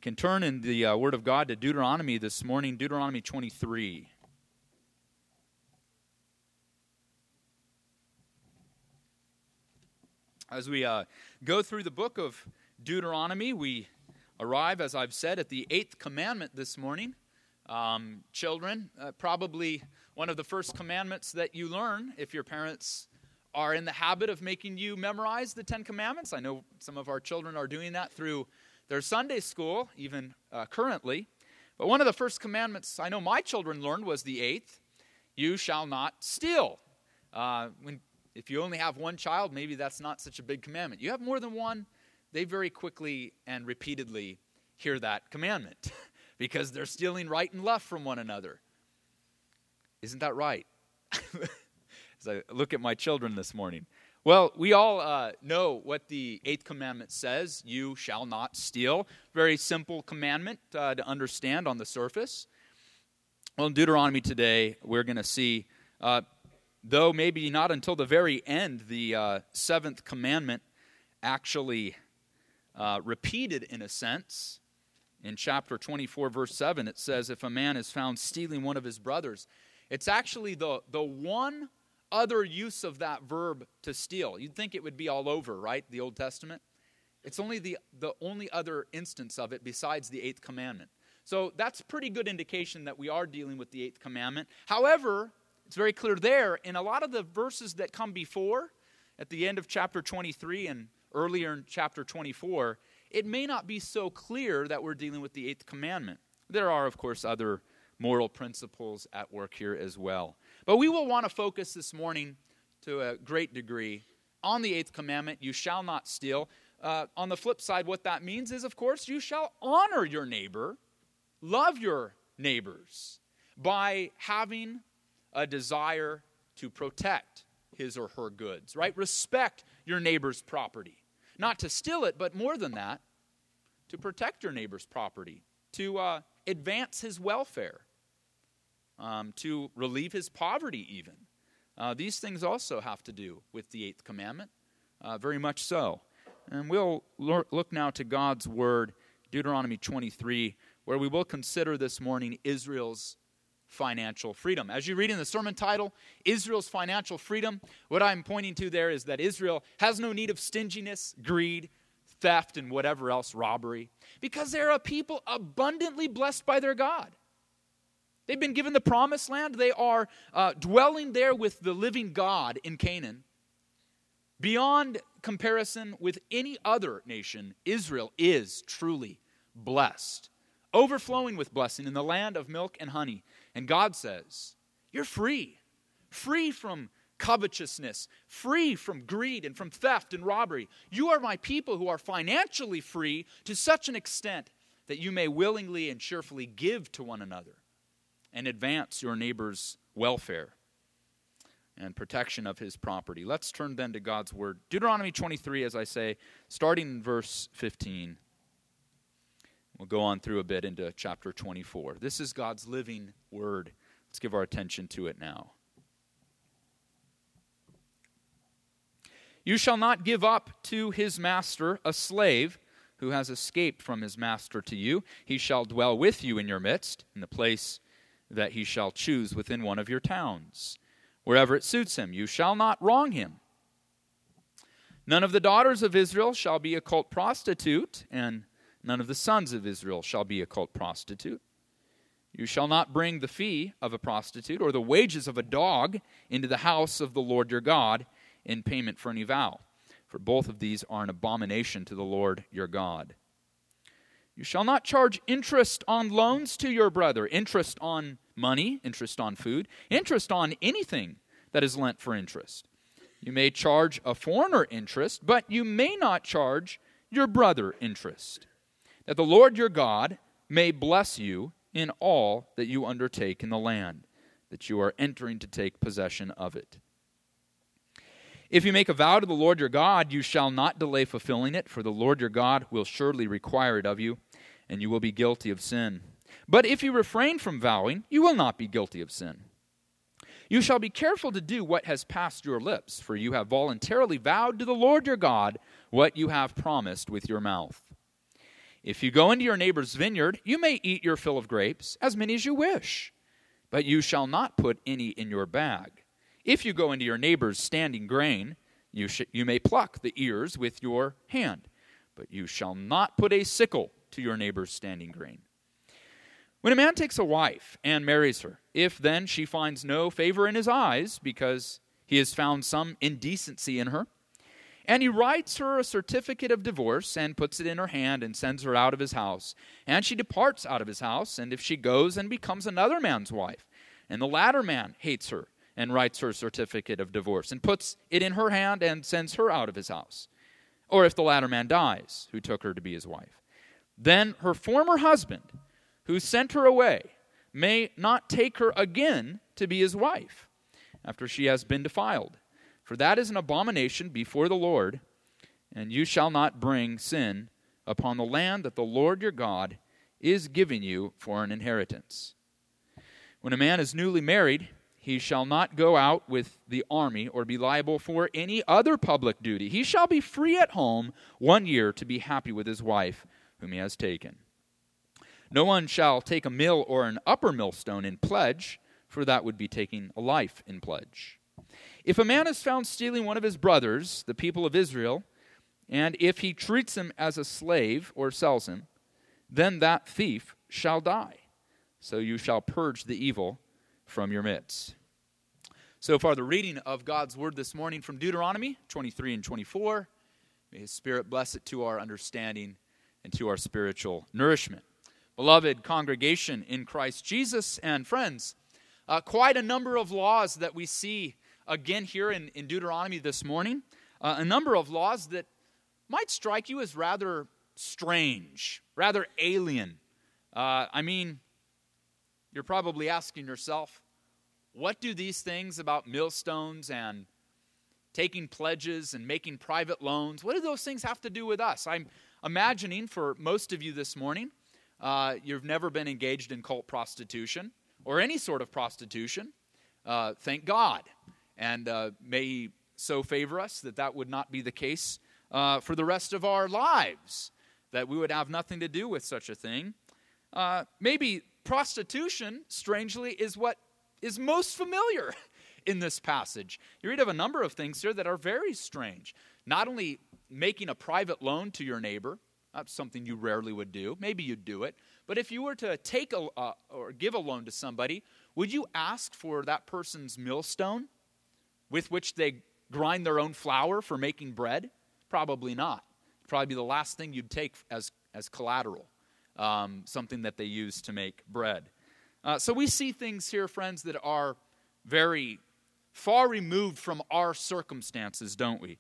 can turn in the Word of God to Deuteronomy this morning, Deuteronomy 23. As we go through the book of Deuteronomy, we arrive, as I've said, at the 8th commandment this morning. Children, probably one of the first commandments that you learn if your parents are in the habit of making you memorize the 10 commandments. I know some of our children are doing that through their Sunday school, even currently. But one of the first commandments I know my children learned was the 8th, you shall not steal. If you only have one child, maybe that's not such a big commandment. You have more than one, they very quickly and repeatedly hear that commandment because they're stealing right and left from one another. Isn't that right? As I look at my children this morning. Well, we all know what the 8th commandment says, you shall not steal. Very simple commandment to understand on the surface. Well, in Deuteronomy today, we're going to see, though maybe not until the very end, the 7th commandment actually repeated in a sense. In chapter 24, verse 7, it says, if a man is found stealing one of his brothers, it's actually the one other use of that verb to steal. You'd think it would be all over, right, the Old Testament? It's only the only other instance of it besides the 8th commandment. So that's pretty good indication that we are dealing with the 8th commandment. However, it's very clear there, in a lot of the verses that come before, at the end of chapter 23 and earlier in chapter 24, it may not be so clear that we're dealing with the 8th commandment. There are, of course, other moral principles at work here as well. But we will want to focus this morning to a great degree on the 8th commandment, you shall not steal. On the flip side, what that means is, of course, you shall honor your neighbor, love your neighbors, by having a desire to protect his or her goods, right? Respect your neighbor's property. Not to steal it, but more than that, to protect your neighbor's property, to advance his welfare, to relieve his poverty even. These things also have to do with the 8th commandment, very much so. And we'll look now to God's word, Deuteronomy 23, where we will consider this morning Israel's financial freedom. As you read in the sermon title, Israel's financial freedom, what I'm pointing to there is that Israel has no need of stinginess, greed, theft, and whatever else, robbery, because they're a people abundantly blessed by their God. They've been given the promised land. They are dwelling there with the living God in Canaan. Beyond comparison with any other nation, Israel is truly blessed, overflowing with blessing in the land of milk and honey. And God says, you're free from covetousness, free from greed and from theft and robbery. You are my people who are financially free to such an extent that you may willingly and cheerfully give to one another and advance your neighbor's welfare and protection of his property. Let's turn then to God's word. Deuteronomy 23, as I say, starting in verse 15. We'll go on through a bit into chapter 24. This is God's living word. Let's give our attention to it now. You shall not give up to his master a slave who has escaped from his master to you. He shall dwell with you in your midst, in the place that he shall choose within one of your towns. Wherever it suits him, you shall not wrong him. None of the daughters of Israel shall be a cult prostitute, and none of the sons of Israel shall be a cult prostitute. You shall not bring the fee of a prostitute or the wages of a dog into the house of the Lord your God in payment for any vow, for both of these are an abomination to the Lord your God. You shall not charge interest on loans to your brother, interest on money, interest on food, interest on anything that is lent for interest. You may charge a foreigner interest, but you may not charge your brother interest, that the Lord your God may bless you in all that you undertake in the land, that you are entering to take possession of it. If you make a vow to the Lord your God, you shall not delay fulfilling it, for the Lord your God will surely require it of you, and you will be guilty of sin. But if you refrain from vowing, you will not be guilty of sin. You shall be careful to do what has passed your lips, for you have voluntarily vowed to the Lord your God what you have promised with your mouth. If you go into your neighbor's vineyard, you may eat your fill of grapes, as many as you wish, but you shall not put any in your bag. If you go into your neighbor's standing grain, you may pluck the ears with your hand, but you shall not put a sickle to your neighbor's standing grain. When a man takes a wife and marries her, if then she finds no favor in his eyes because he has found some indecency in her, and he writes her a certificate of divorce and puts it in her hand and sends her out of his house, and she departs out of his house, and if she goes and becomes another man's wife, and the latter man hates her and writes her a certificate of divorce and puts it in her hand and sends her out of his house, or if the latter man dies, who took her to be his wife, then her former husband, who sent her away, may not take her again to be his wife, after she has been defiled. For that is an abomination before the Lord, and you shall not bring sin upon the land that the Lord your God is giving you for an inheritance. When a man is newly married, he shall not go out with the army or be liable for any other public duty. He shall be free at home 1 year to be happy with his wife, whom he has taken. No one shall take a mill or an upper millstone in pledge, for that would be taking a life in pledge. If a man is found stealing one of his brothers, the people of Israel, and if he treats him as a slave or sells him, then that thief shall die. So you shall purge the evil from your midst. So far, the reading of God's word this morning from Deuteronomy 23 and 24. May His Spirit bless it to our understanding and to our spiritual nourishment. Beloved congregation in Christ Jesus and friends, quite a number of laws that we see again here in Deuteronomy this morning. A number of laws that might strike you as rather strange, rather alien. You're probably asking yourself, what do these things about millstones and taking pledges and making private loans, what do those things have to do with us? I'm imagining for most of you this morning, you've never been engaged in cult prostitution or any sort of prostitution. Thank God. And may He so favor us that that would not be the case for the rest of our lives, that we would have nothing to do with such a thing. Maybe prostitution, strangely, is what is most familiar in this passage. You read of a number of things here that are very strange. Not only making a private loan to your neighbor, that's something you rarely would do. Maybe you'd do it. But if you were to take or give a loan to somebody, would you ask for that person's millstone with which they grind their own flour for making bread? Probably not. It'd probably be the last thing you'd take as collateral, something that they use to make bread. So we see things here, friends, that are very far removed from our circumstances, don't we?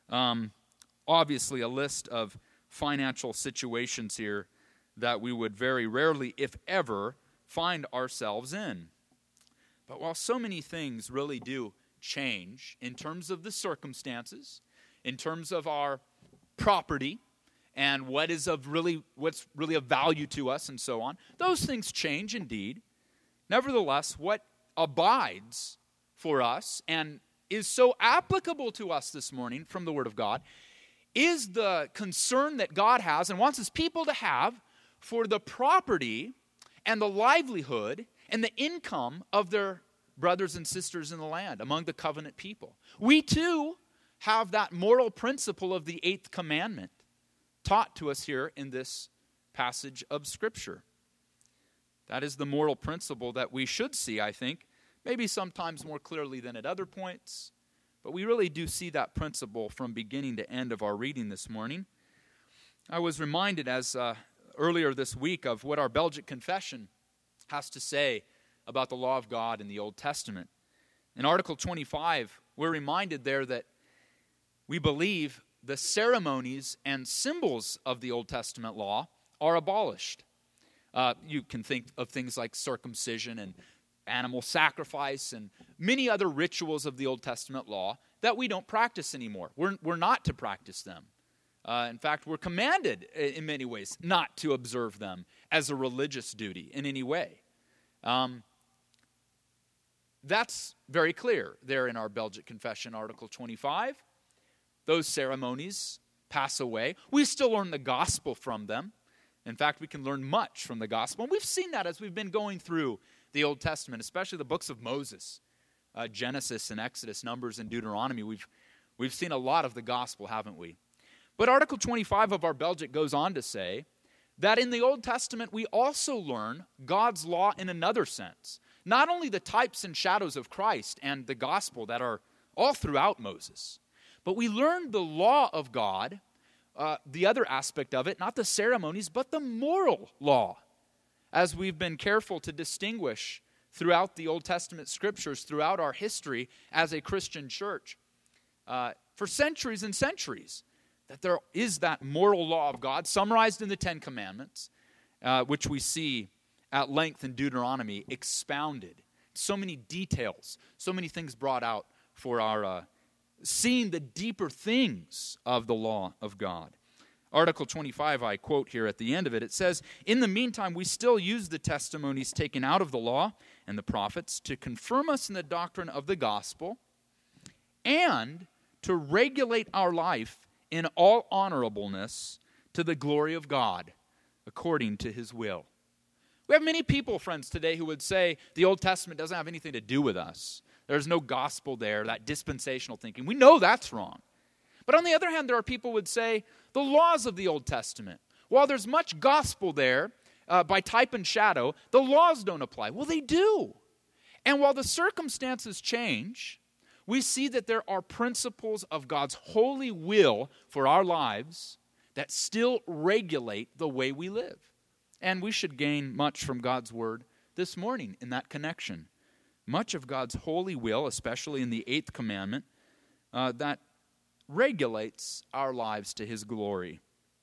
Obviously, a list of financial situations here that we would very rarely, if ever, find ourselves in. But while so many things really do change in terms of the circumstances, in terms of our property, and what's really of value to us and so on, those things change indeed. Nevertheless, what abides for us and is so applicable to us this morning from the Word of God is the concern that God has and wants His people to have for the property and the livelihood and the income of their brothers and sisters in the land, among the covenant people. We too have that moral principle of the 8th commandment taught to us here in this passage of Scripture. That is the moral principle that we should see, I think, maybe sometimes more clearly than at other points, but we really do see that principle from beginning to end of our reading this morning. I was reminded earlier this week of what our Belgic Confession has to say about the law of God in the Old Testament. In Article 25, we're reminded there that we believe the ceremonies and symbols of the Old Testament law are abolished. You can think of things like circumcision and animal sacrifice and many other rituals of the Old Testament law that we don't practice anymore. We're not to practice them. In fact, we're commanded in many ways not to observe them as a religious duty in any way. That's very clear there in our Belgic Confession, Article 25. Those ceremonies pass away. We still learn the gospel from them. In fact, we can learn much from the gospel. And we've seen that as we've been going through the Old Testament, especially the books of Moses, Genesis and Exodus, Numbers and Deuteronomy. We've seen a lot of the gospel, haven't we? But Article 25 of our Belgic goes on to say that in the Old Testament we also learn God's law in another sense. Not only the types and shadows of Christ and the gospel that are all throughout Moses, but we learn the law of God, the other aspect of it, not the ceremonies, but the moral law, as we've been careful to distinguish throughout the Old Testament scriptures, throughout our history as a Christian church, for centuries and centuries, that there is that moral law of God summarized in the Ten Commandments, which we see at length in Deuteronomy, expounded. So many details, so many things brought out for our seeing the deeper things of the law of God. Article 25, I quote here at the end of it, it says, "In the meantime, we still use the testimonies taken out of the law and the prophets to confirm us in the doctrine of the gospel and to regulate our life in all honorableness to the glory of God, according to his will." We have many people, friends, today who would say the Old Testament doesn't have anything to do with us. There's no gospel there, that dispensational thinking. We know that's wrong. But on the other hand, there are people who would say the laws of the Old Testament, while there's much gospel there by type and shadow, the laws don't apply. Well, they do. And while the circumstances change, we see that there are principles of God's holy will for our lives that still regulate the way we live. And we should gain much from God's word this morning in that connection. Much of God's holy will, especially in the 8th commandment, that regulates our lives to his glory.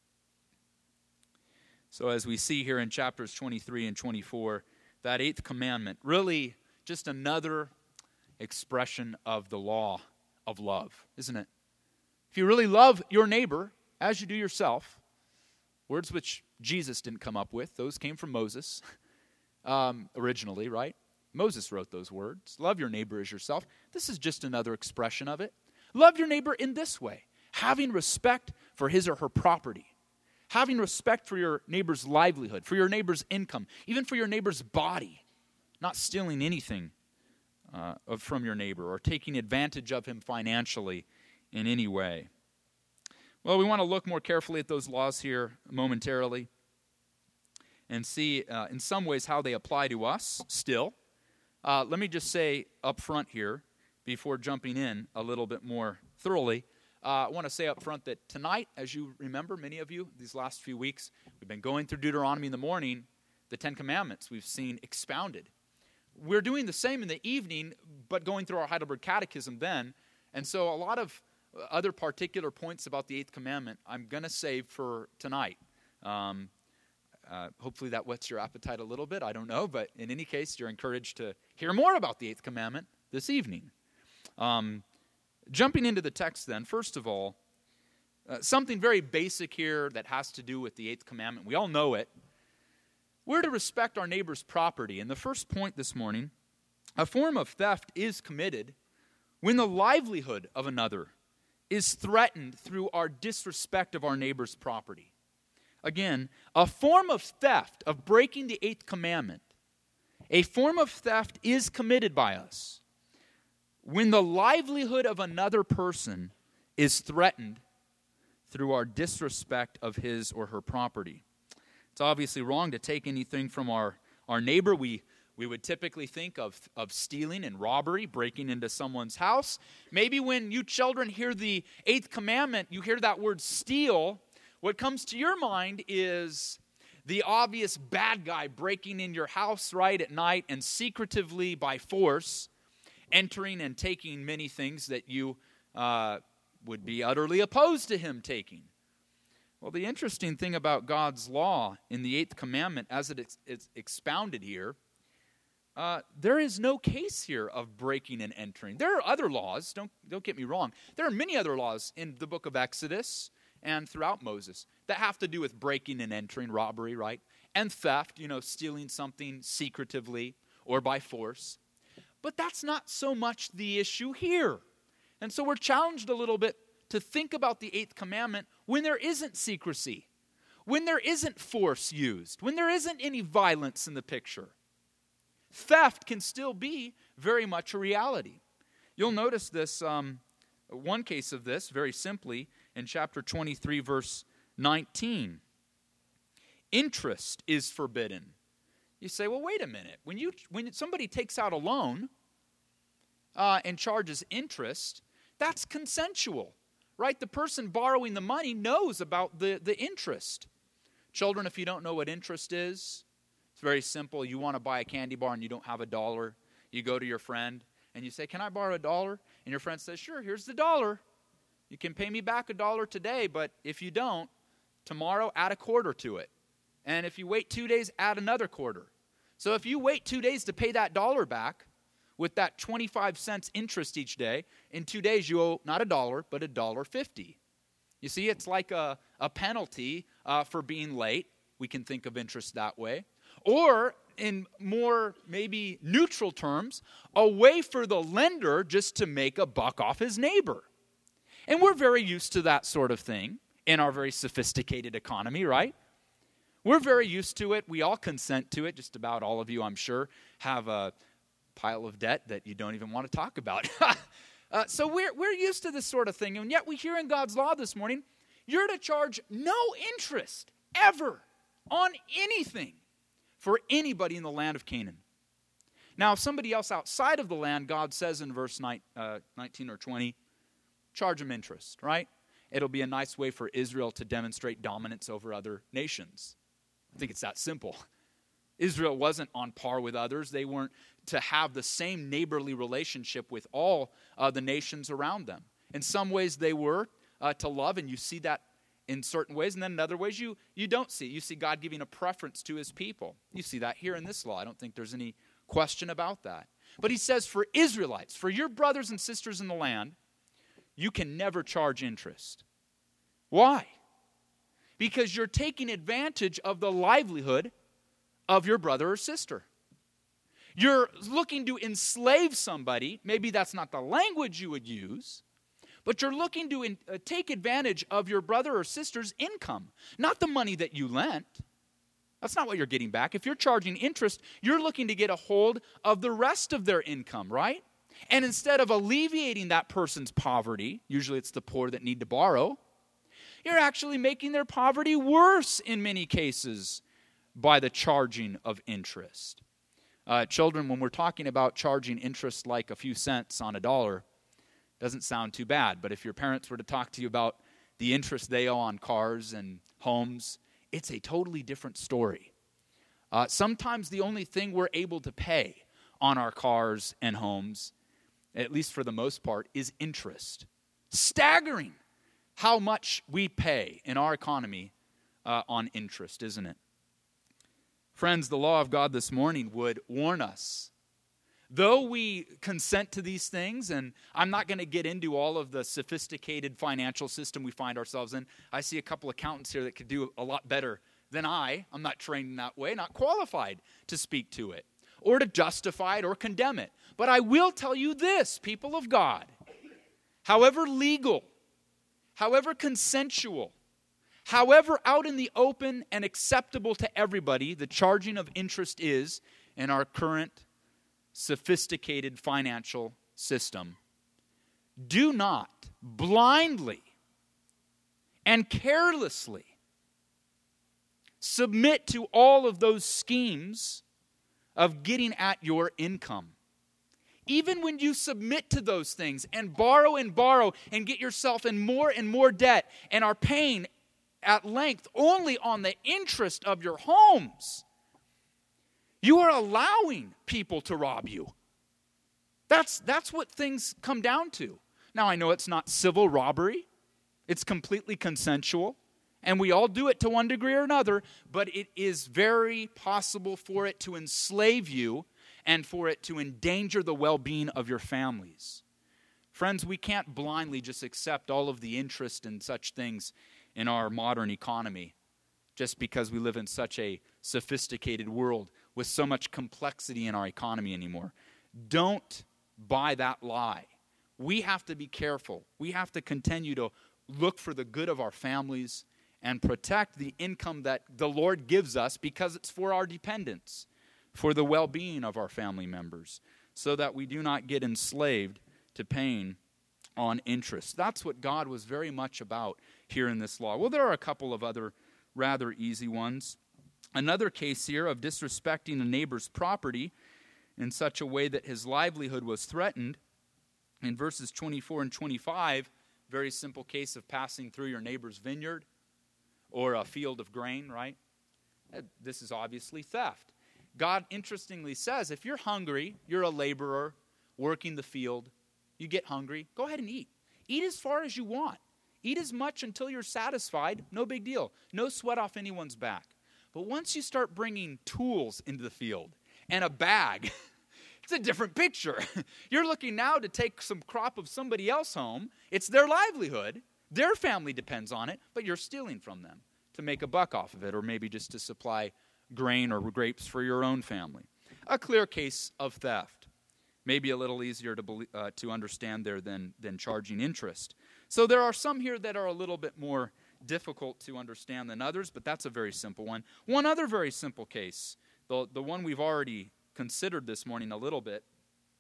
So as we see here in chapters 23 and 24, that 8th commandment, really just another expression of the law of love, isn't it? If you really love your neighbor as you do yourself, words which Jesus didn't come up with, those came from Moses originally, right? Moses wrote those words. Love your neighbor as yourself. This is just another expression of it. Love your neighbor in this way, having respect for his or her property, having respect for your neighbor's livelihood, for your neighbor's income, even for your neighbor's body, not stealing anything from your neighbor or taking advantage of him financially in any way. Well, we want to look more carefully at those laws here momentarily and see in some ways how they apply to us still. Let me just say up front here, before jumping in a little bit more thoroughly, I want to say up front that tonight, as you remember, many of you, these last few weeks, we've been going through Deuteronomy in the morning, the Ten Commandments we've seen expounded. We're doing the same in the evening, but going through our Heidelberg Catechism then, and so a lot of other particular points about the 8th commandment I'm going to save for tonight. Hopefully that whets your appetite a little bit, I don't know, but in any case, you're encouraged to hear more about the 8th commandment this evening. Jumping into the text then, first of all, something very basic here that has to do with the 8th commandment. We all know it. We're to respect our neighbor's property. And the first point this morning, a form of theft is committed when the livelihood of another is threatened through our disrespect of our neighbor's property. Again, a form of theft, of breaking the 8th commandment, a form of theft is committed by us when the livelihood of another person is threatened through our disrespect of his or her property. It's obviously wrong to take anything from our neighbor. We would typically think of stealing and robbery, breaking into someone's house. Maybe when you children hear the 8th commandment, you hear that word steal, what comes to your mind is the obvious bad guy breaking in your house right at night and secretively by force entering and taking many things that you would be utterly opposed to him taking. Well, the interesting thing about God's law in the 8th commandment as it's expounded here, there is no case here of breaking and entering. There are other laws, don't get me wrong. There are many other laws in the book of Exodus and throughout Moses that have to do with breaking and entering, robbery, right? And theft, stealing something secretively or by force. But that's not so much the issue here. And so we're challenged a little bit to think about the 8th commandment when there isn't secrecy, when there isn't force used, when there isn't any violence in the picture. Theft can still be very much a reality. You'll notice this, one case of this, very simply, in chapter 23, verse 19. Interest is forbidden. You say, well, wait a minute. When somebody takes out a loan and charges interest, that's consensual, right? The person borrowing the money knows about the interest. Children, if you don't know what interest is, it's very simple. You want to buy a candy bar and you don't have $1. You go to your friend and you say, can I borrow $1? And your friend says, sure, here's the $1. You can pay me back $1 today, but if you don't, tomorrow add a quarter to it. And if you wait 2 days, add another quarter. So if you wait 2 days to pay that $1 back with that 25 cents interest each day, in 2 days you owe not $1, but $1.50. You see, it's like a penalty for being late. We can think of interest that way. Or in more maybe neutral terms, a way for the lender just to make a buck off his neighbor. And we're very used to that sort of thing in our very sophisticated economy, right? We're very used to it. We all consent to it. Just about all of you, I'm sure, have a pile of debt that you don't even want to talk about. So we're used to this sort of thing. And yet we hear in God's law this morning, you're to charge no interest ever on anything for anybody in the land of Canaan. Now, if somebody else outside of the land, God says in verse 19 or 20, charge them interest, right? It'll be a nice way for Israel to demonstrate dominance over other nations. I think it's that simple. Israel wasn't on par with others. They weren't to have the same neighborly relationship with all the nations around them. In some ways they were to love, and you see that in certain ways, and then in other ways you don't see. You see God giving a preference to his people. You see that here in this law. I don't think there's any question about that. But he says for Israelites, for your brothers and sisters in the land, you can never charge interest. Why? Because you're taking advantage of the livelihood of your brother or sister. You're looking to enslave somebody. Maybe that's not the language you would use, but you're looking to take advantage of your brother or sister's income, not the money that you lent. That's not what you're getting back. If you're charging interest, you're looking to get a hold of the rest of their income, right? And instead of alleviating that person's poverty, usually it's the poor that need to borrow, you're actually making their poverty worse in many cases by the charging of interest. Children, when we're talking about charging interest like a few cents on $1, doesn't sound too bad. But if your parents were to talk to you about the interest they owe on cars and homes, it's a totally different story. Sometimes the only thing we're able to pay on our cars and homes, at least for the most part, is interest. Staggering how much we pay in our economy on interest, isn't it? Friends, the law of God this morning would warn us. Though we consent to these things, and I'm not going to get into all of the sophisticated financial system we find ourselves in. I see a couple accountants here that could do a lot better than I. I'm not trained in that way, not qualified to speak to it, or to justify it or condemn it. But I will tell you this, people of God, however legal, however consensual, however out in the open and acceptable to everybody the charging of interest is in our current sophisticated financial system, do not blindly and carelessly submit to all of those schemes of getting at your income. Even when you submit to those things and borrow and get yourself in more and more debt and are paying at length only on the interest of your homes, you are allowing people to rob you. That's what things come down to. Now, I know it's not civil robbery. It's completely consensual. And we all do it to one degree or another. But it is very possible for it to enslave you and for it to endanger the well-being of your families. Friends, we can't blindly just accept all of the interest and such things in our modern economy just because we live in such a sophisticated world with so much complexity in our economy anymore. Don't buy that lie. We have to be careful. We have to continue to look for the good of our families and protect the income that the Lord gives us because it's for our dependents, for the well-being of our family members, so that we do not get enslaved to paying on interest. That's what God was very much about here in this law. Well, there are a couple of other rather easy ones. Another case here of disrespecting a neighbor's property in such a way that his livelihood was threatened. In verses 24 and 25, very simple case of passing through your neighbor's vineyard or a field of grain, right? This is obviously theft. God interestingly says, if you're hungry, you're a laborer working the field, you get hungry, go ahead and eat. Eat as far as you want. Eat as much until you're satisfied, no big deal. No sweat off anyone's back. But once you start bringing tools into the field and a bag, it's a different picture. You're looking now to take some crop of somebody else home. It's their livelihood. Their family depends on it, but you're stealing from them to make a buck off of it, or maybe just to supply grain or grapes for your own family. A clear case of theft. Maybe a little easier to understand there than charging interest. So there are some here that are a little bit more difficult to understand than others, but that's a very simple one. One other very simple case, the one we've already considered this morning a little bit,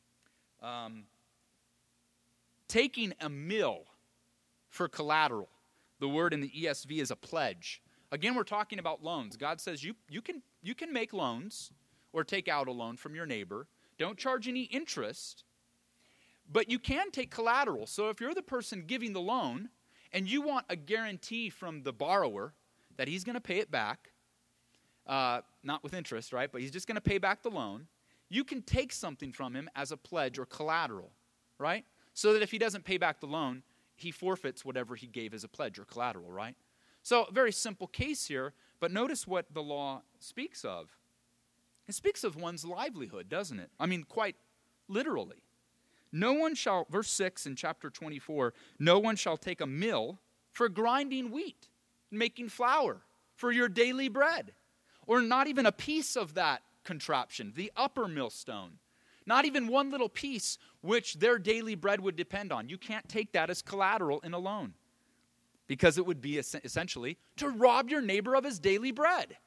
taking a mill for collateral. The word in the ESV is a pledge. Again, we're talking about loans. God says you can make loans or take out a loan from your neighbor. Don't charge any interest, but you can take collateral. So if you're the person giving the loan and you want a guarantee from the borrower that he's going to pay it back, not with interest, right, but he's just going to pay back the loan, you can take something from him as a pledge or collateral, right? So that if he doesn't pay back the loan, he forfeits whatever he gave as a pledge or collateral, right? So a very simple case here, but notice what the law speaks of. It speaks of one's livelihood, doesn't it? I mean, quite literally. No one shall, verse 6 in chapter 24, no one shall take a mill for grinding wheat, making flour for your daily bread, or not even a piece of that contraption, the upper millstone. Not even one little piece which their daily bread would depend on. You can't take that as collateral in a loan, because it would be essentially to rob your neighbor of his daily bread.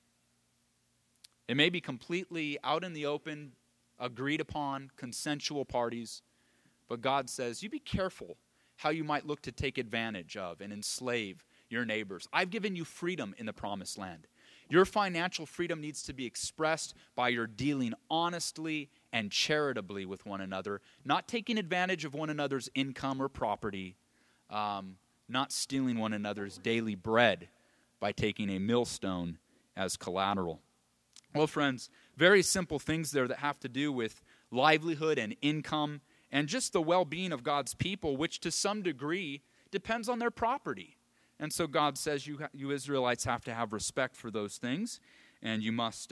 It may be completely out in the open, agreed upon, consensual parties, but God says, you be careful how you might look to take advantage of and enslave your neighbors. I've given you freedom in the promised land. Your financial freedom needs to be expressed by your dealing honestly and charitably with one another, not taking advantage of one another's income or property, not stealing one another's daily bread by taking a millstone as collateral. Well, friends, very simple things there that have to do with livelihood and income and just the well-being of God's people, which to some degree depends on their property. And so God says you Israelites have to have respect for those things, and you must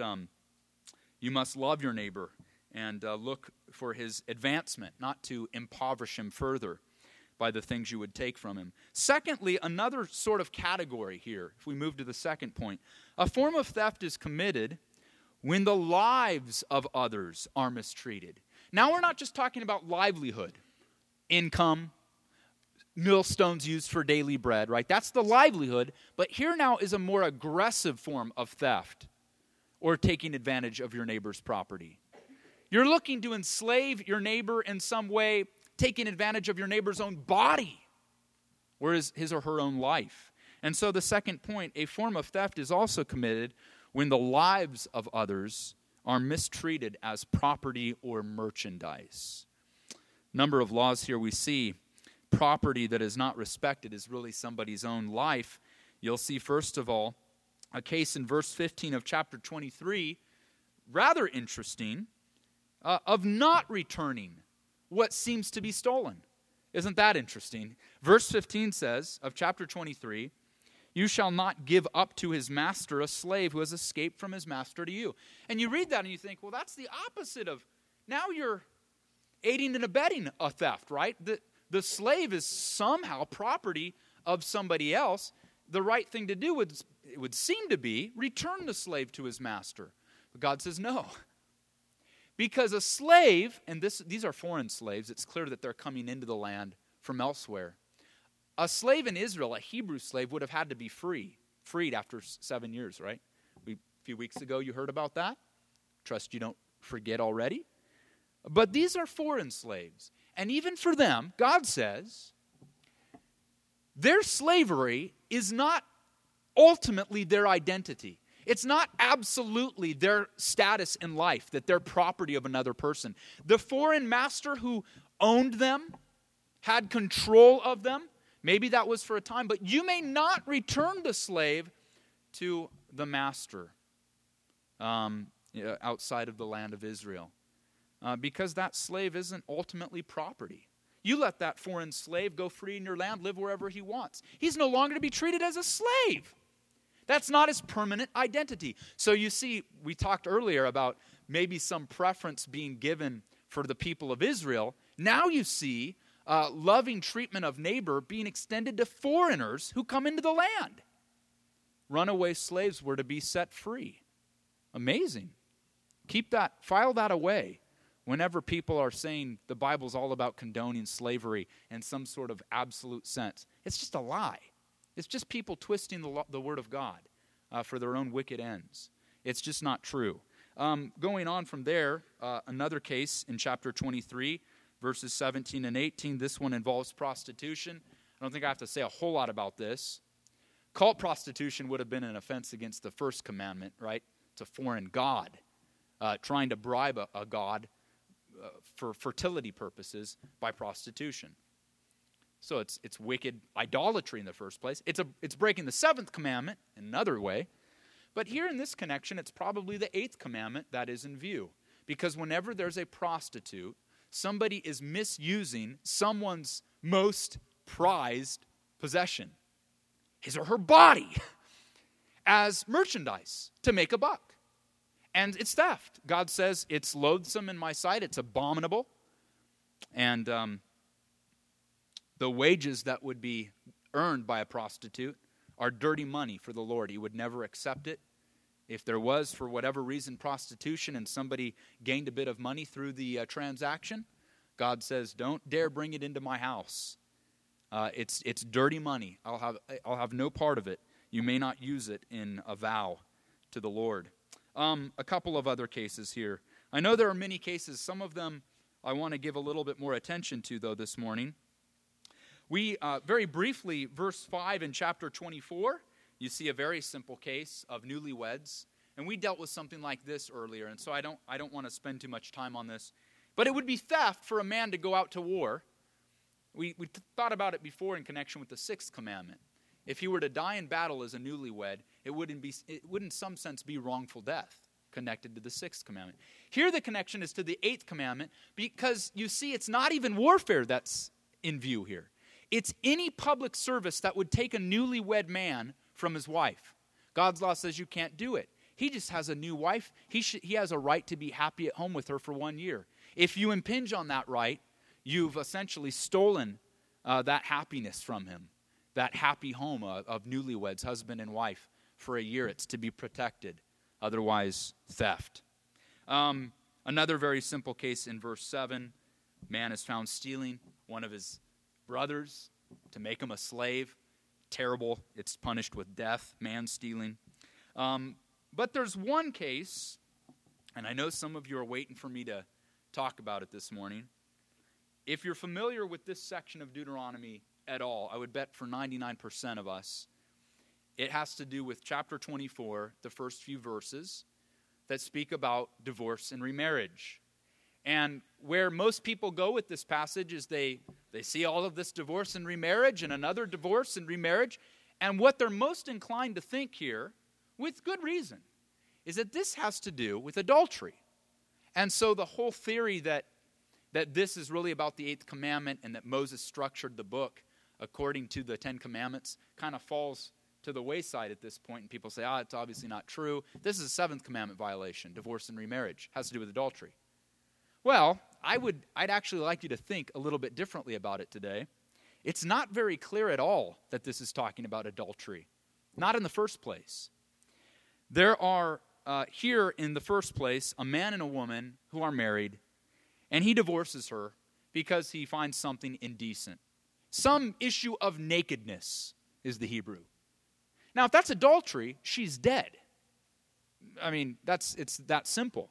love your neighbor and look for his advancement, not to impoverish him further by the things you would take from him. Secondly, another sort of category here, if we move to the second point, a form of theft is committed when the lives of others are mistreated. Now we're not just talking about livelihood, income, millstones used for daily bread, right? That's the livelihood. But here now is a more aggressive form of theft or taking advantage of your neighbor's property. You're looking to enslave your neighbor in some way, taking advantage of your neighbor's own body or his or her own life. And so the second point, a form of theft is also committed when the lives of others are mistreated as property or merchandise. Number of laws here we see. Property that is not respected is really somebody's own life. You'll see, first of all, a case in verse 15 of chapter 23, rather interesting, of not returning what seems to be stolen. Isn't that interesting? Verse 15 says, of chapter 23, you shall not give up to his master a slave who has escaped from his master to you. And you read that and you think, well, that's the opposite of, now you're aiding and abetting a theft, right? The slave is somehow property of somebody else. The right thing to do would seem to be return the slave to his master. But God says no. Because a slave, and these are foreign slaves, it's clear that they're coming into the land from elsewhere. A slave in Israel, a Hebrew slave, would have had to be free. freed after 7 years, right? A few weeks ago you heard about that. Trust you don't forget already. But these are foreign slaves. And even for them, God says, their slavery is not ultimately their identity. It's not absolutely their status in life, that they're property of another person. The foreign master who owned them, had control of them, maybe that was for a time, but you may not return the slave to the master outside of the land of Israel, because that slave isn't ultimately property. You let that foreign slave go free in your land, live wherever he wants. He's no longer to be treated as a slave. That's not his permanent identity. So you see, we talked earlier about maybe some preference being given for the people of Israel. Now you see loving treatment of neighbor being extended to foreigners who come into the land. Runaway slaves were to be set free. Amazing. Keep that, file that away whenever people are saying the Bible's all about condoning slavery in some sort of absolute sense. It's just a lie. It's just people twisting the Word of God for their own wicked ends. It's just not true. Going on from there, another case in chapter 23, verses 17 and 18. This one involves prostitution. I don't think I have to say a whole lot about this. Cult prostitution would have been an offense against the first commandment, right? It's a foreign god, trying to bribe a god for fertility purposes by prostitution. So it's wicked idolatry in the first place. It's breaking the seventh commandment in another way. But here in this connection, it's probably the eighth commandment that is in view. Because whenever there's a prostitute, somebody is misusing someone's most prized possession, his or her body, as merchandise to make a buck. And it's theft. God says it's loathsome in my sight, it's abominable. And the wages that would be earned by a prostitute are dirty money for the Lord. He would never accept it. If there was, for whatever reason, prostitution and somebody gained a bit of money through the transaction, God says, don't dare bring it into my house. It's dirty money. I'll have no part of it. You may not use it in a vow to the Lord. A couple of other cases here. I know there are many cases. Some of them I want to give a little bit more attention to, though, this morning. We, very briefly, verse 5 in chapter 24, you see a very simple case of newlyweds. And we dealt with something like this earlier, and so I don't want to spend too much time on this. But it would be theft for a man to go out to war. We thought about it before in connection with the sixth commandment. If he were to die in battle as a newlywed, it would in some sense be wrongful death connected to the sixth commandment. Here the connection is to the eighth commandment, because you see it's not even warfare that's in view here. It's any public service that would take a newlywed man from his wife. God's law says you can't do it. He just has a new wife. He has a right to be happy at home with her for 1 year. If you impinge on that right, you've essentially stolen that happiness from him, that happy home of newlyweds, husband and wife, for a year. It's to be protected, otherwise theft. Another very simple case in verse 7, man is found stealing one of his brothers to make him a slave. Terrible. It's punished with death, man stealing. But there's one case, and I know some of you are waiting for me to talk about it this morning. If you're familiar with this section of Deuteronomy at all, I would bet for 99% of us, it has to do with chapter 24, the first few verses that speak about divorce and remarriage. And where most people go with this passage is they see all of this divorce and remarriage and another divorce and remarriage, and what they're most inclined to think here, with good reason, is that this has to do with adultery. And so the whole theory that this is really about the eighth commandment and that Moses structured the book according to the Ten Commandments kind of falls to the wayside at this point, and people say, it's obviously not true. This is a seventh commandment violation, divorce and remarriage. It has to do with adultery. Well, I'd actually like you to think a little bit differently about it today. It's not very clear at all that this is talking about adultery. Not in the first place. There are, here in the first place, a man and a woman who are married, and he divorces her because he finds something indecent. Some issue of nakedness is the Hebrew. Now, if that's adultery, she's dead. I mean, it's that simple.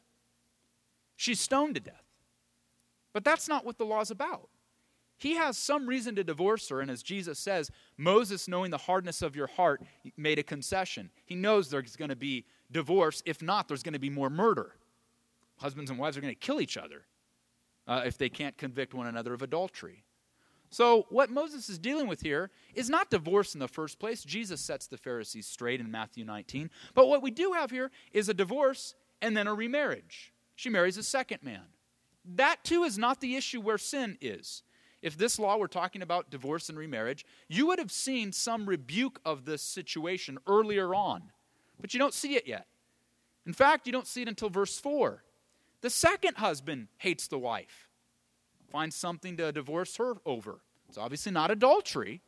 She's stoned to death. But that's not what the law's about. He has some reason to divorce her, and as Jesus says, Moses, knowing the hardness of your heart, made a concession. He knows there's going to be divorce. If not, there's going to be more murder. Husbands and wives are going to kill each other if they can't convict one another of adultery. So what Moses is dealing with here is not divorce in the first place. Jesus sets the Pharisees straight in Matthew 19. But what we do have here is a divorce and then a remarriage. She marries a second man. That too is not the issue where sin is. If this law were talking about divorce and remarriage, you would have seen some rebuke of this situation earlier on. But you don't see it yet. In fact, you don't see it until verse 4. The second husband hates the wife, finds something to divorce her over. It's obviously not adultery.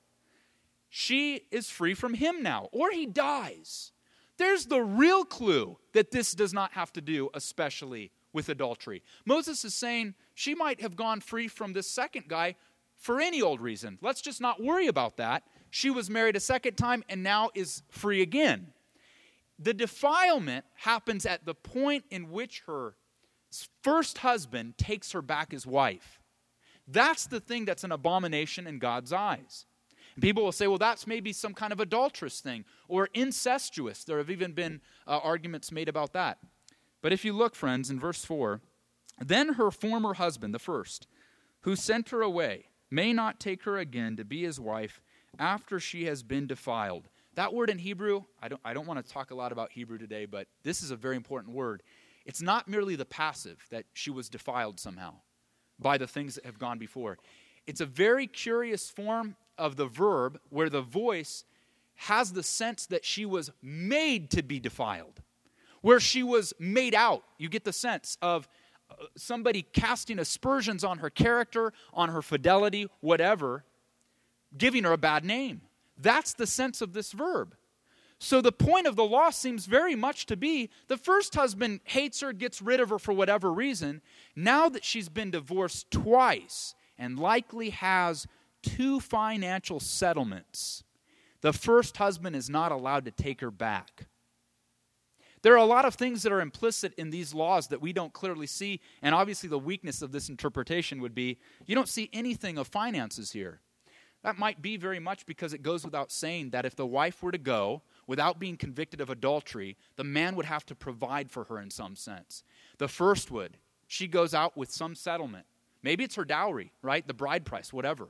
She is free from him now, or he dies. There's the real clue that this does not have to do especially with adultery. Moses is saying she might have gone free from this second guy for any old reason. Let's just not worry about that. She was married a second time and now is free again. The defilement happens at the point in which her first husband takes her back as wife. That's the thing that's an abomination in God's eyes. And people will say, well, that's maybe some kind of adulterous thing or incestuous. There have even been arguments made about that. But if you look, friends, in verse 4, then her former husband, the first, who sent her away, may not take her again to be his wife after she has been defiled. That word in Hebrew, I don't want to talk a lot about Hebrew today, but this is a very important word. It's not merely the passive, that she was defiled somehow by the things that have gone before. It's a very curious form of the verb where the voice has the sense that she was made to be defiled, where she was made out. You get the sense of somebody casting aspersions on her character, on her fidelity, whatever, giving her a bad name. That's the sense of this verb. So the point of the law seems very much to be the first husband hates her, gets rid of her for whatever reason. Now that she's been divorced twice and likely has 2 financial settlements, the first husband is not allowed to take her back. There are a lot of things that are implicit in these laws that we don't clearly see, and obviously the weakness of this interpretation would be you don't see anything of finances here. That might be very much because it goes without saying that if the wife were to go without being convicted of adultery, the man would have to provide for her in some sense. The first would. She goes out with some settlement. Maybe it's her dowry, right? The bride price, whatever.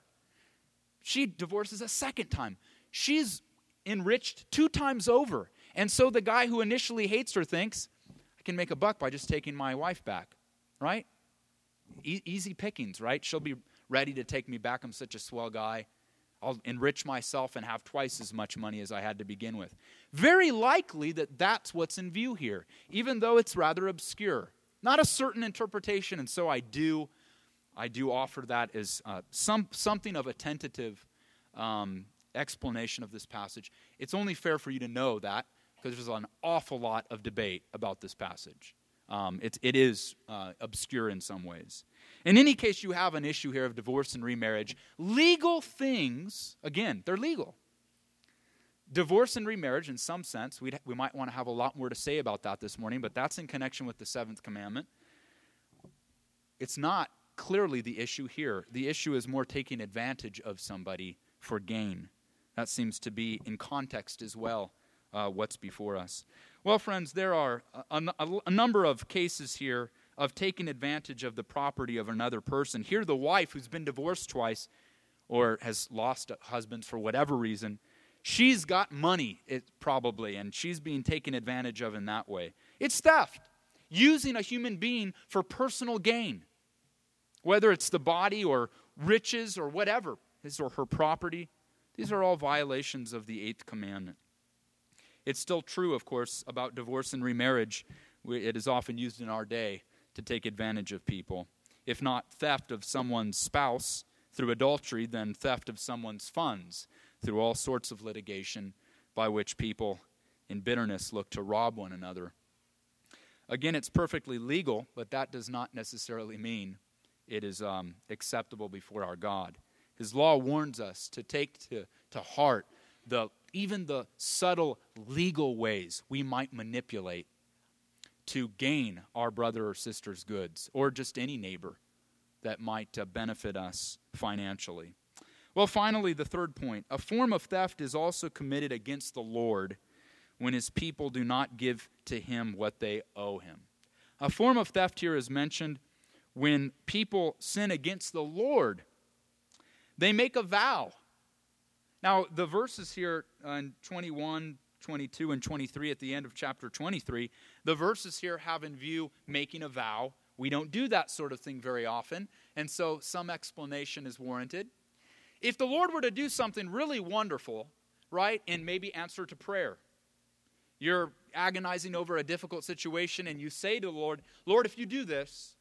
She divorces a second time. She's enriched 2 times over. And so the guy who initially hates her thinks, I can make a buck by just taking my wife back, right? Easy pickings, right? She'll be ready to take me back. I'm such a swell guy. I'll enrich myself and have twice as much money as I had to begin with. Very likely that that's what's in view here, even though it's rather obscure. Not a certain interpretation, and so I do offer that as something of a tentative explanation of this passage. It's only fair for you to know that, because there's an awful lot of debate about this passage. It is obscure in some ways. In any case, you have an issue here of divorce and remarriage. Legal things, again, they're legal. Divorce and remarriage, in some sense, we might want to have a lot more to say about that this morning, but that's in connection with the 7th commandment. It's not clearly the issue here. The issue is more taking advantage of somebody for gain. That seems to be in context as well, what's before us. Well, friends, there are a number of cases here of taking advantage of the property of another person. Here, the wife who's been divorced twice or has lost husbands for whatever reason, she's got money, probably, and she's being taken advantage of in that way. It's theft, using a human being for personal gain, whether it's the body or riches or whatever, his or her property. These are all violations of the 8th commandment. It's still true, of course, about divorce and remarriage. It is often used in our day to take advantage of people. If not theft of someone's spouse through adultery, then theft of someone's funds through all sorts of litigation by which people in bitterness look to rob one another. Again, it's perfectly legal, but that does not necessarily mean it is acceptable before our God. His law warns us to take to heart the even the subtle legal ways we might manipulate to gain our brother or sister's goods, or just any neighbor that might benefit us financially. Well, finally, the third point. A form of theft is also committed against the Lord when his people do not give to him what they owe him. A form of theft here is mentioned when people sin against the Lord. They make a vow. Now, the verses here in 21, 22, and 23 at the end of chapter 23, the verses here have in view making a vow. We don't do that sort of thing very often, and so some explanation is warranted. If the Lord were to do something really wonderful, right, and maybe answer to prayer, you're agonizing over a difficult situation, and you say to the Lord, Lord, if you do this,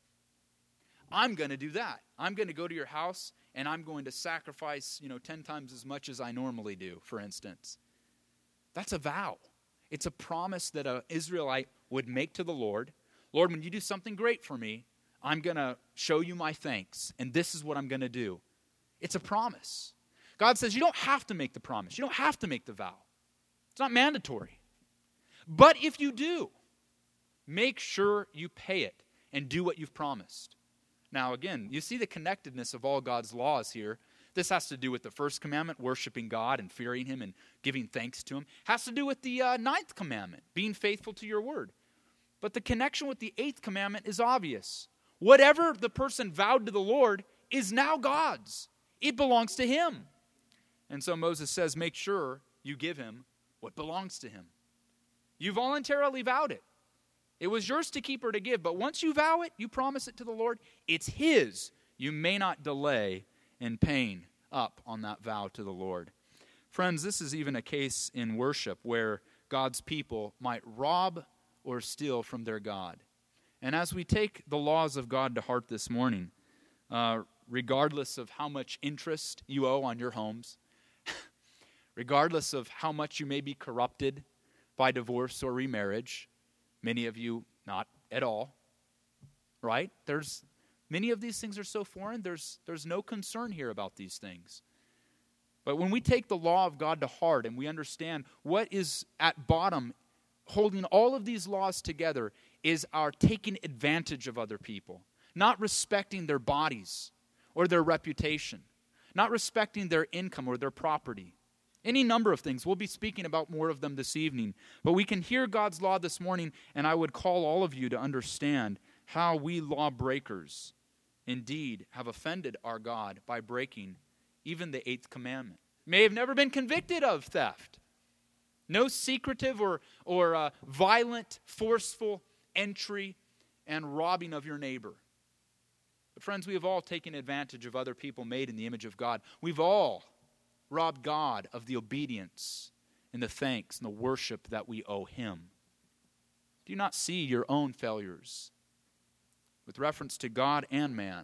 I'm going to do that. I'm going to go to your house, and I'm going to sacrifice, 10 times as much as I normally do, for instance. That's a vow. It's a promise that an Israelite would make to the Lord. Lord, when you do something great for me, I'm going to show you my thanks, and this is what I'm going to do. It's a promise. God says you don't have to make the promise. You don't have to make the vow. It's not mandatory. But if you do, make sure you pay it and do what you've promised. Now, again, you see the connectedness of all God's laws here. This has to do with the first commandment, worshiping God and fearing him and giving thanks to him. Has to do with the ninth commandment, being faithful to your word. But the connection with the eighth commandment is obvious. Whatever the person vowed to the Lord is now God's. It belongs to him. And so Moses says, make sure you give him what belongs to him. You voluntarily vowed it. It was yours to keep or to give, but once you vow it, you promise it to the Lord, it's his. You may not delay in paying up on that vow to the Lord. Friends, this is even a case in worship where God's people might rob or steal from their God. And as we take the laws of God to heart this morning, regardless of how much interest you owe on your homes, regardless of how much you may be corrupted by divorce or remarriage, many of you not at all, right? Many of these things are so foreign, there's no concern here about these things. But when we take the law of God to heart and we understand what is at bottom holding all of these laws together is our taking advantage of other people, not respecting their bodies or their reputation, not respecting their income or their property. Any number of things. We'll be speaking about more of them this evening. But we can hear God's law this morning, and I would call all of you to understand how we lawbreakers indeed have offended our God by breaking even the eighth commandment. May have never been convicted of theft. No secretive or violent, forceful entry and robbing of your neighbor. But friends, we have all taken advantage of other people made in the image of God. We've all robbed God of the obedience and the thanks and the worship that we owe him. Do you not see your own failures with reference to God and man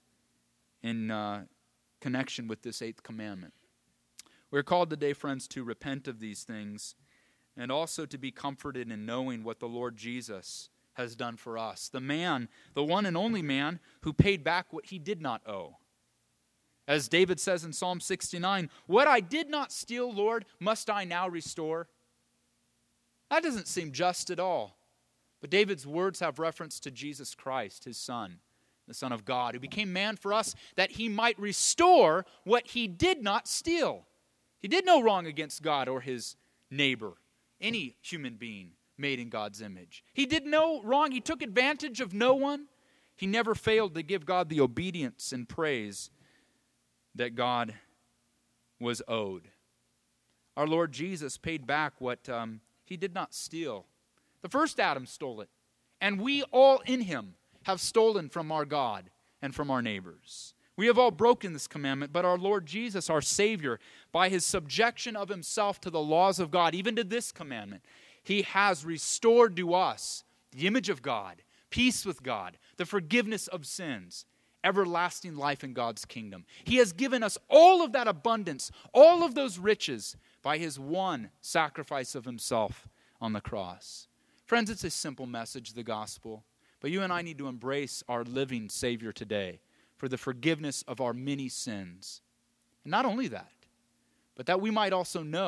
in connection with this eighth commandment? We're called today, friends, to repent of these things and also to be comforted in knowing what the Lord Jesus has done for us. The man, the one and only man who paid back what he did not owe. As David says in Psalm 69, what I did not steal, Lord, must I now restore? That doesn't seem just at all. But David's words have reference to Jesus Christ, his Son, the Son of God, who became man for us that he might restore what he did not steal. He did no wrong against God or his neighbor, any human being made in God's image. He did no wrong. He took advantage of no one. He never failed to give God the obedience and praise that God was owed. Our Lord Jesus paid back what he did not steal. The first Adam stole it, and we all in him have stolen from our God and from our neighbors. We have all broken this commandment, but our Lord Jesus, our Savior, by his subjection of himself to the laws of God, even to this commandment, he has restored to us the image of God, peace with God, the forgiveness of sins, everlasting life in God's kingdom. He has given us all of that abundance, all of those riches by his one sacrifice of himself on the cross. Friends, it's a simple message, the gospel, but you and I need to embrace our living Savior today for the forgiveness of our many sins. And not only that, but that we might also know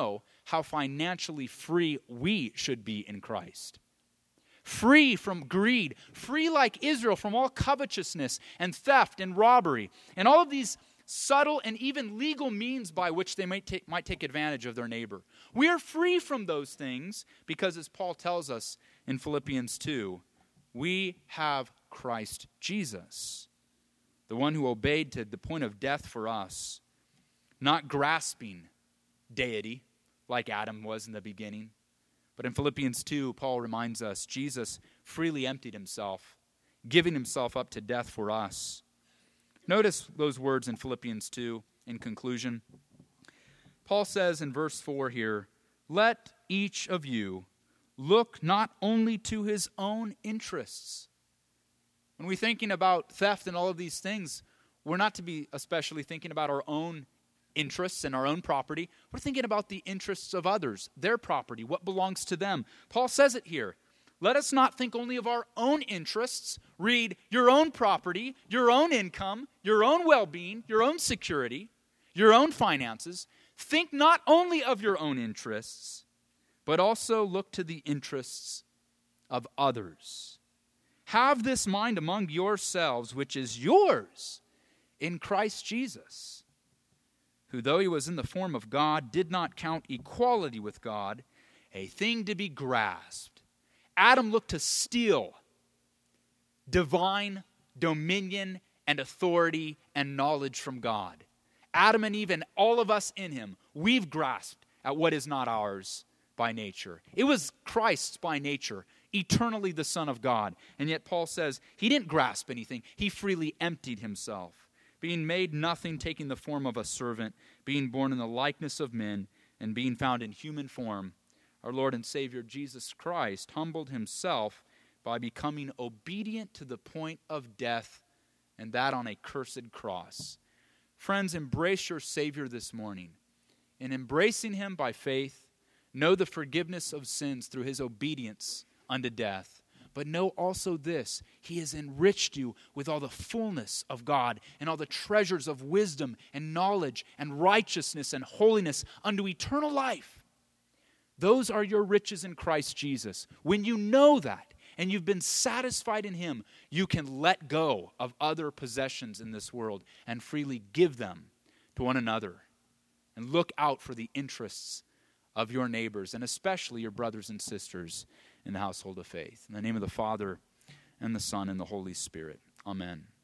how financially free we should be in Christ. Free from greed, free like Israel from all covetousness and theft and robbery, and all of these subtle and even legal means by which they might take advantage of their neighbor. We are free from those things because, as Paul tells us in Philippians 2, we have Christ Jesus, the one who obeyed to the point of death for us, not grasping deity like Adam was in the beginning. But in Philippians 2, Paul reminds us Jesus freely emptied himself, giving himself up to death for us. Notice those words in Philippians 2 in conclusion. Paul says in verse 4 here, "Let each of you look not only to his own interests." When we're thinking about theft and all of these things, we're not to be especially thinking about our own interests and our own property. We're thinking about the interests of others, their property, what belongs to them. Paul says it here. Let us not think only of our own interests. Read your own property, your own income, your own well-being, your own security, your own finances. Think not only of your own interests, but also look to the interests of others. Have this mind among yourselves, which is yours in Christ Jesus, who, though he was in the form of God, did not count equality with God a thing to be grasped. Adam looked to steal divine dominion and authority and knowledge from God. Adam and Eve and all of us in him, we've grasped at what is not ours by nature. It was Christ's by nature, eternally the Son of God. And yet Paul says he didn't grasp anything. He freely emptied himself, being made nothing, taking the form of a servant, being born in the likeness of men, and being found in human form. Our Lord and Savior Jesus Christ humbled himself by becoming obedient to the point of death, and that on a cursed cross. Friends, embrace your Savior this morning. In embracing him by faith, know the forgiveness of sins through his obedience unto death. But know also this, he has enriched you with all the fullness of God and all the treasures of wisdom and knowledge and righteousness and holiness unto eternal life. Those are your riches in Christ Jesus. When you know that and you've been satisfied in him, you can let go of other possessions in this world and freely give them to one another. And look out for the interests of your neighbors, and especially your brothers and sisters in the household of faith. In the name of the Father, and the Son, and the Holy Spirit. Amen.